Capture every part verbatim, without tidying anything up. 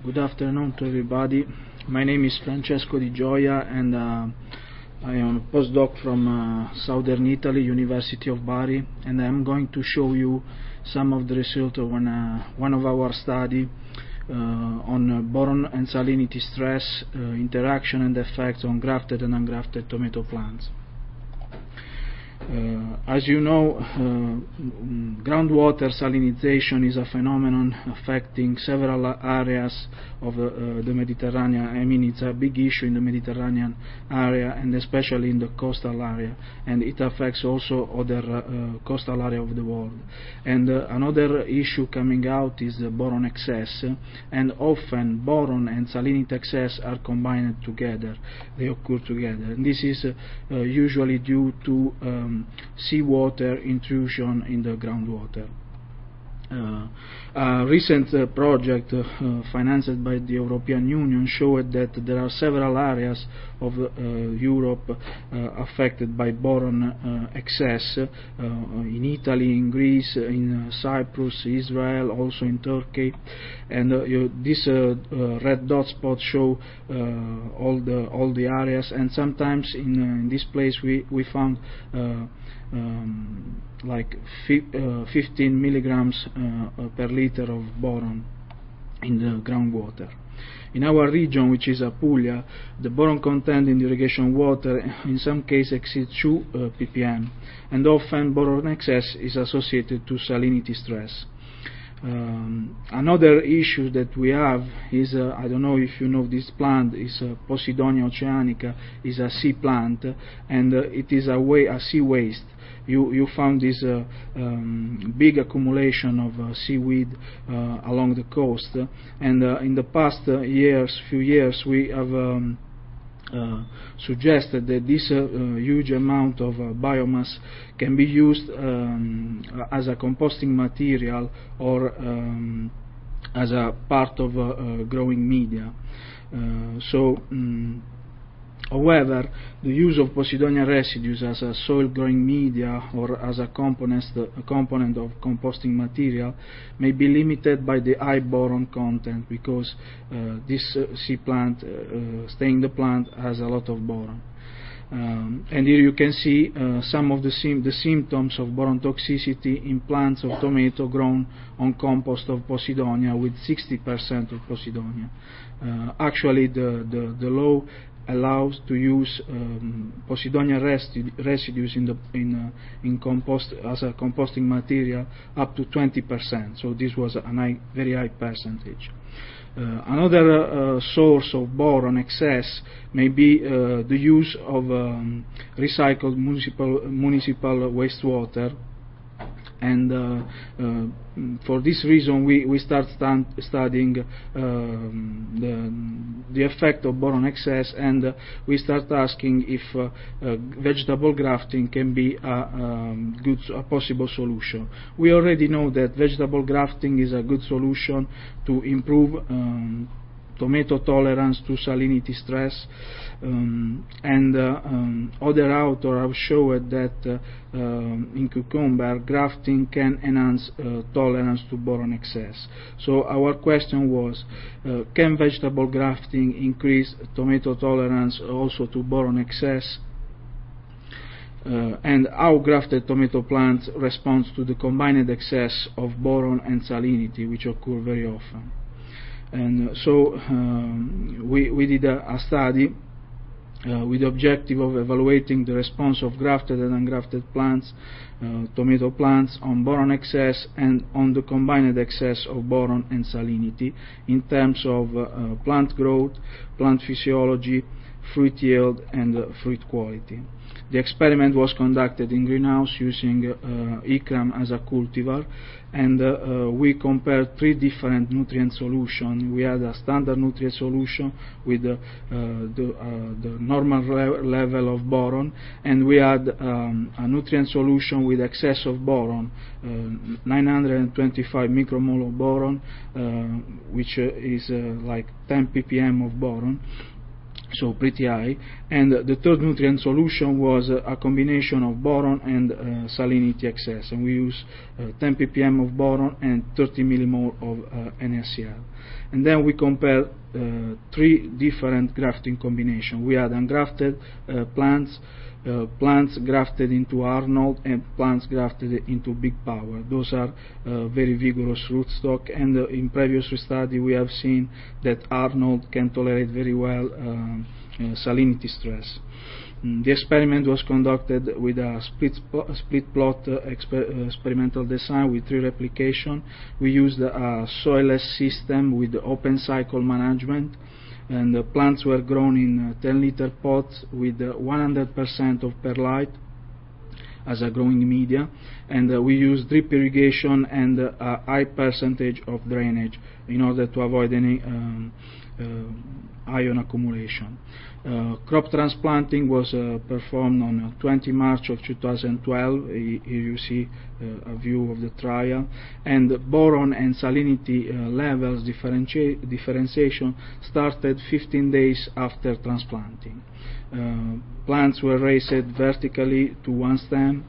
Good afternoon to everybody. My name is Francesco Di Gioia, and uh, I am a postdoc from uh, Southern Italy, University of Bari, and I'm going to show you some of the results of one, uh, one of our study uh, on uh, boron and salinity stress, uh, interaction and effects on grafted and ungrafted tomato plants. Uh, as you know, uh, groundwater salinization is a phenomenon affecting several areas of uh, the Mediterranean. I mean, it's a big issue in the Mediterranean area, and especially in the coastal area, and it affects also other uh, coastal area of the world. And uh, another issue coming out is the boron excess, and often boron and salinity excess are combined together. They occur together, and this is uh, uh, usually due to um, seawater intrusion in the groundwater. Uh, a recent uh, project uh, financed by the European Union showed that there are several areas of uh, Europe uh, affected by boron uh, excess, uh, in Italy, in Greece, in uh, Cyprus, Israel, also in Turkey, and uh, you, this uh, uh, red dot spot show uh, all the all the areas, and sometimes in, uh, in this place we we found uh, Um, like fi uh, fifteen milligrams uh, per liter of boron in the groundwater. In our region, which is Apulia, the boron content in the irrigation water in some cases exceeds two uh, ppm, and often boron excess is associated to salinity stress. Um, another issue that we have is, uh, I don't know if you know this plant, is uh, Posidonia oceanica, is a sea plant, and uh, it is a, way, a sea waste. You, you found this uh, um, big accumulation of uh, seaweed uh, along the coast, and uh, in the past uh, years, few years, we have um, Uh, suggested that this uh, uh, huge amount of uh, biomass can be used um, as a composting material or um, as a part of uh, uh, growing media. Uh, so, um, however, the use of Posidonia residues as a soil growing media or as a component, a component of composting material may be limited by the high boron content, because uh, this uh, sea plant, uh, uh, staying in the plant, has a lot of boron. Um, and here you can see uh, some of the, sim the symptoms of boron toxicity in plants of tomato grown on compost of Posidonia with sixty percent of Posidonia. Uh, actually, the, the, the law allows to use um, Posidonia resi residues in the in uh, in compost as a composting material up to twenty percent. So this was a high, very high percentage. Uh, another uh, source of boron excess may be uh, the use of um, recycled municipal municipal wastewater. And uh, uh, for this reason, we, we start stand, studying um, the, the effect of boron excess, and uh, we start asking if uh, uh, vegetable grafting can be a, um, good, a possible solution. We already know that vegetable grafting is a good solution to improve um, tomato tolerance to salinity stress, um, and uh, um, other authors have shown that uh, um, in cucumber grafting can enhance uh, tolerance to boron excess. So our question was, uh, can vegetable grafting increase tomato tolerance also to boron excess? Uh, and how grafted tomato plants respond to the combined excess of boron and salinity, which occur very often. And so um, we, we did a, a study uh, with the objective of evaluating the response of grafted and ungrafted plants, uh, tomato plants, on boron excess and on the combined excess of boron and salinity in terms of uh, uh, plant growth, plant physiology, fruit yield, and uh, fruit quality. The experiment was conducted in greenhouse using uh, ICRAM as a cultivar, and uh, uh, we compared three different nutrient solutions. We had a standard nutrient solution with uh, uh, the, uh, the normal le level of boron, and we had um, a nutrient solution with excess of boron, uh, nine hundred twenty-five micromole of boron, uh, which uh, is uh, like ten ppm of boron. so pretty high. And the third nutrient solution was uh, a combination of boron and uh, salinity excess, and we use uh, ten p p m of boron and thirty millimole of uh, N A C L. And then we compare uh, three different grafting combinations. We had ungrafted uh, plants, uh, plants grafted into Arnold, and plants grafted into Big Power. Those are uh, very vigorous rootstock, and uh, in previous study we have seen that Arnold can tolerate very well um, uh, salinity stress. Mm, the experiment was conducted with a split, split plot uh, exper uh, experimental design with three replication. We used a soilless system with open cycle management, and the plants were grown in uh, ten liter pots with uh, one hundred percent of perlite as a growing media, and uh, we used drip irrigation and uh, a high percentage of drainage in order to avoid any um, uh, ion accumulation. Uh, crop transplanting was uh, performed on uh, twentieth March of two thousand twelve. Here you see uh, a view of the trial, and boron and salinity uh, levels differenti differentiation started fifteen days after transplanting. Uh, plants were raised vertically to one stem,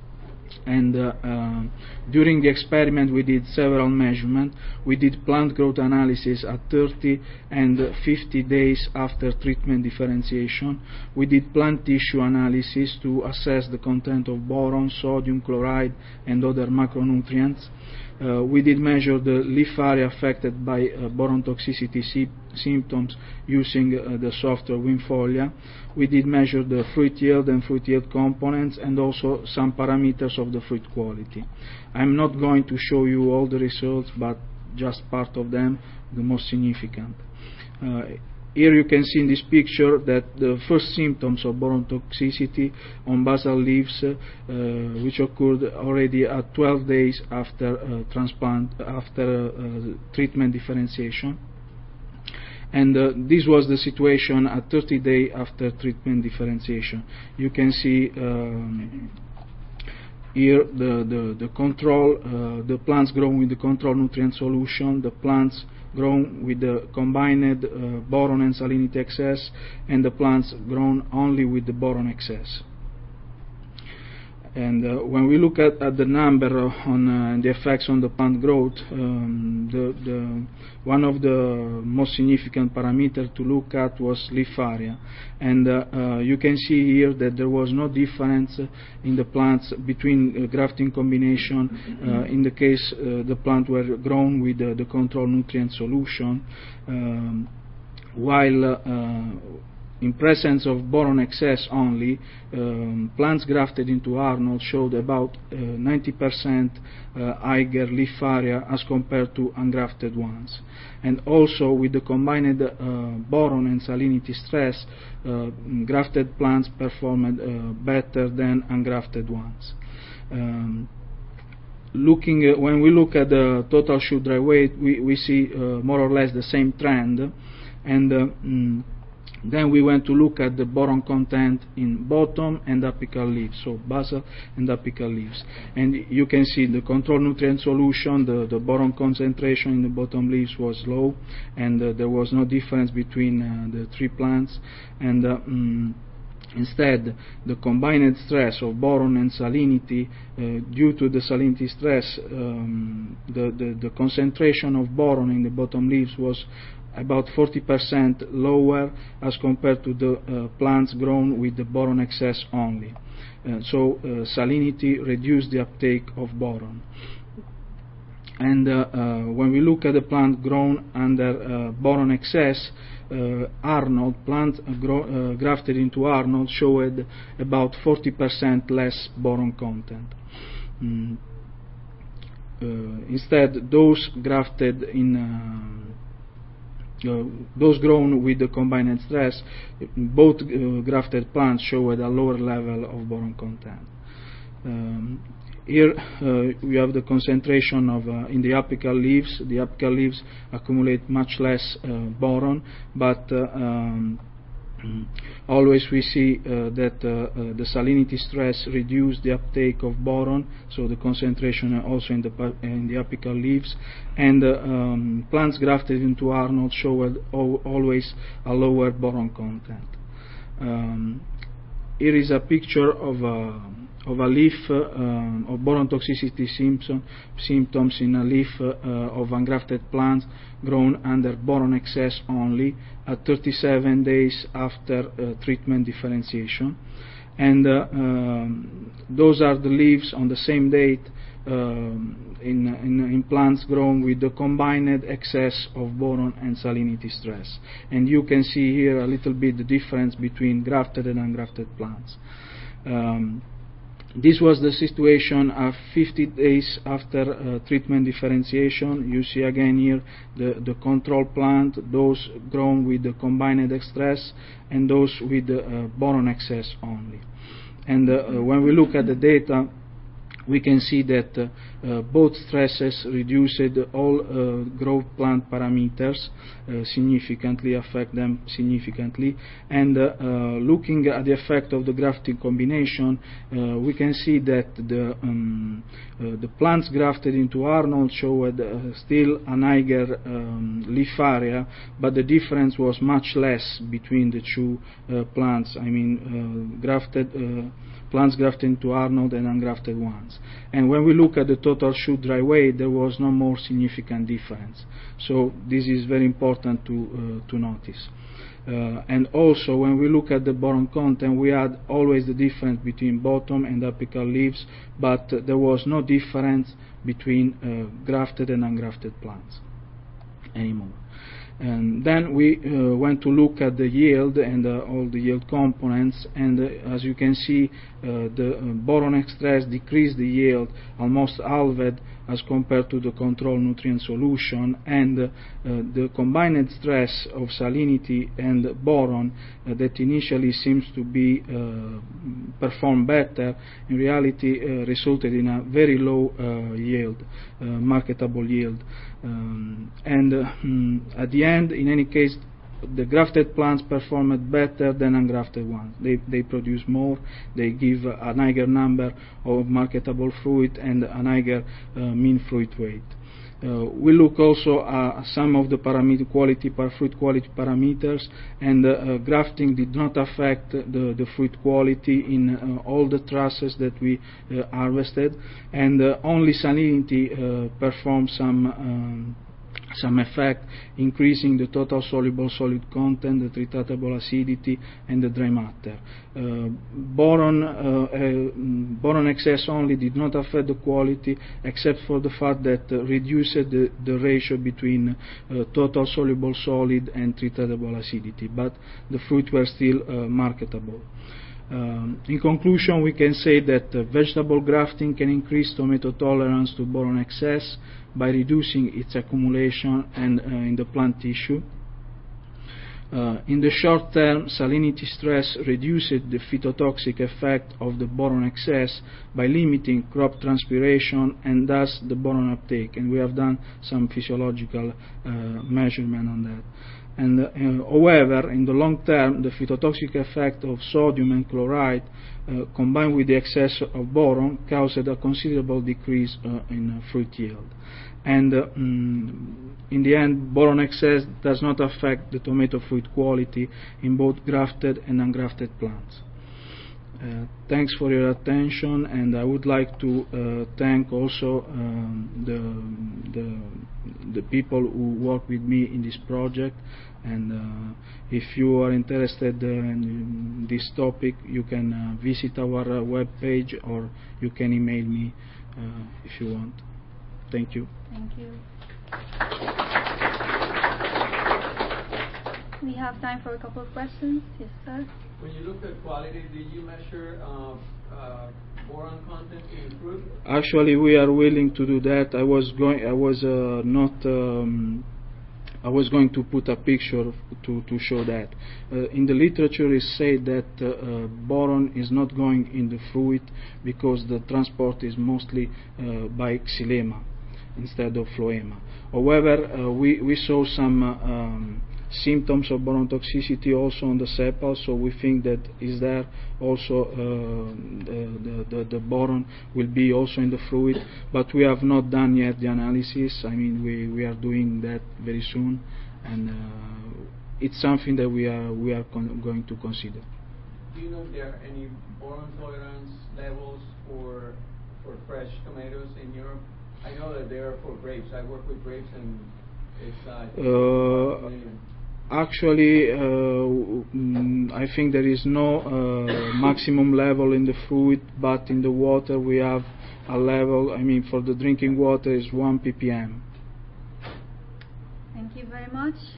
and uh, uh, during the experiment we did several measurements. We did plant growth analysis at thirty and fifty days after treatment differentiation. We did plant tissue analysis to assess the content of boron, sodium, chloride, and other macronutrients. Uh, we did measure the leaf area affected by uh, boron toxicity symptoms using uh, the software WinFolia. We did measure the fruit yield and fruit yield components, and also some parameters of the fruit quality. I'm not going to show you all the results, but just part of them, the most significant. Uh, Here you can see in this picture that the first symptoms of boron toxicity on basal leaves, uh, which occurred already at twelve days after uh, transplant, after uh, treatment differentiation. And uh, this was the situation at thirty days after treatment differentiation. You can see um, here the, the, the control, uh, the plants grown with the control nutrient solution, the plants grown with the combined uh, boron and salinity excess, and the plants grown only with the boron excess. And uh, when we look at, at the number uh, on uh, the effects on the plant growth, um, the, the, one of the most significant parameters to look at was leaf area. And uh, uh, you can see here that there was no difference in the plants between uh, grafting combination uh, in the case uh, the plant were grown with uh, the control nutrient solution, um, while uh, in presence of boron excess only, um, plants grafted into Arnold showed about uh, ninety percent uh, higher leaf area as compared to ungrafted ones. And also with the combined uh, boron and salinity stress, uh, grafted plants performed uh, better than ungrafted ones. Um, looking uh, when we look at the total shoot dry weight, we, we see uh, more or less the same trend, and uh, mm, then we went to look at the boron content in bottom and apical leaves, so basal and apical leaves. And you can see the control nutrient solution, the, the boron concentration in the bottom leaves was low, and uh, there was no difference between uh, the three plants. And uh, mm, instead, the combined stress of boron and salinity, uh, due to the salinity stress, um, the, the, the concentration of boron in the bottom leaves was about forty percent lower as compared to the uh, plants grown with the boron excess only. Uh, so uh, salinity reduced the uptake of boron. And uh, uh, when we look at the plant grown under uh, boron excess, uh, Arnold, plant uh, grow, uh, grafted into Arnold showed about forty percent less boron content. Mm. Uh, instead, those grafted in uh, Uh, those grown with the combined stress, both uh, grafted plants showed a lower level of boron content. Um, here uh, we have the concentration of uh, in the apical leaves. The apical leaves accumulate much less uh, boron, but uh, um, always we see uh, that uh, uh, the salinity stress reduced the uptake of boron, so the concentration also in the in the apical leaves, and uh, um, plants grafted into Arnold showed al always a lower boron content. Um, here is a picture of a of a leaf uh, um, of boron toxicity symptom, symptoms in a leaf uh, of ungrafted plants grown under boron excess only at thirty-seven days after uh, treatment differentiation. And uh, um, those are the leaves on the same date um, in, in, in plants grown with the combined excess of boron and salinity stress. And you can see here a little bit the difference between grafted and ungrafted plants. Um, This was the situation of fifty days after uh, treatment differentiation. You see again here the, the control plant, those grown with the combined excess and those with the uh, boron excess only. And uh, when we look at the data, we can see that uh, uh, both stresses reduced all uh, growth plant parameters uh, significantly, affect them significantly. And uh, uh, looking at the effect of the grafting combination, uh, we can see that the, um, uh, the plants grafted into Arnold showed uh, still an higher um, leaf area, but the difference was much less between the two uh, plants. I mean, uh, grafted uh, plants grafted into Arnold and ungrafted ones. And when we look at the total shoot dry weight, there was no more significant difference. So this is very important to, uh, to notice. Uh, and also, when we look at the boron content, we had always the difference between bottom and apical leaves, but uh, there was no difference between uh, grafted and ungrafted plants anymore. And then we uh, went to look at the yield and uh, all the yield components, and uh, as you can see, uh, the uh, boron excess decreased the yield almost halved as compared to the control nutrient solution, and uh, the combined stress of salinity and boron uh, that initially seems to be uh, performed better, in reality uh, resulted in a very low uh, yield, uh, marketable yield. Um, and uh, mm, at the end, in any case, the grafted plants performed better than ungrafted ones. They, they produce more, they give a higher number of marketable fruit and a higher uh, mean fruit weight. Uh, we look also at some of the parameter quality, par fruit quality parameters, and uh, uh, grafting did not affect the, the fruit quality in uh, all the trusses that we uh, harvested, and uh, only salinity uh, performed some um, some effect, increasing the total soluble solid content, the tritratable acidity, and the dry matter. Uh, boron, uh, uh, boron excess only did not affect the quality, except for the fact that uh, reduced the, the ratio between uh, total soluble solid and tritratable acidity, but the fruit were still uh, marketable. Um, in conclusion, we can say that uh, vegetable grafting can increase tomato tolerance to boron excess by reducing its accumulation and uh, in the plant tissue. Uh, in the short term, salinity stress reduced the phytotoxic effect of the boron excess by limiting crop transpiration and thus the boron uptake, and we have done some physiological uh, measurement on that. And uh, however, in the long term, the phytotoxic effect of sodium and chloride uh, combined with the excess of boron caused a considerable decrease uh, in uh, fruit yield. And uh, mm, in the end, boron excess does not affect the tomato fruit quality in both grafted and ungrafted plants. Uh, thanks for your attention, and I would like to uh, thank also um, the, the, the people who work with me in this project. And uh, if you are interested uh, in this topic, you can uh, visit our uh, web page, or you can email me uh, if you want. Thank you. Thank you. We have time for a couple of questions. Yes, sir. When you looked at quality, did you measure uh, uh, boron content in fruit? Actually, we are willing to do that. I was going. I was uh, not. Um, I was going to put a picture to to show that. Uh, in the literature, it said that uh, uh, boron is not going in the fruit because the transport is mostly uh, by xylema instead of phloema. However, uh, we we saw some. Uh, um, symptoms of boron toxicity also on the sepal, so we think that is there also uh, the, the, the boron will be also in the fluid, but we have not done yet the analysis. I mean, we, we are doing that very soon, and uh, it's something that we are we are con going to consider. Do you know if there are any boron tolerance levels for for fresh tomatoes in Europe? I know that they are for grapes. I work with grapes, and it's uh, Uh, Actually, uh, mm, I think there is no uh, maximum level in the fluid, but in the water we have a level. I mean, for the drinking water is one ppm. Thank you very much.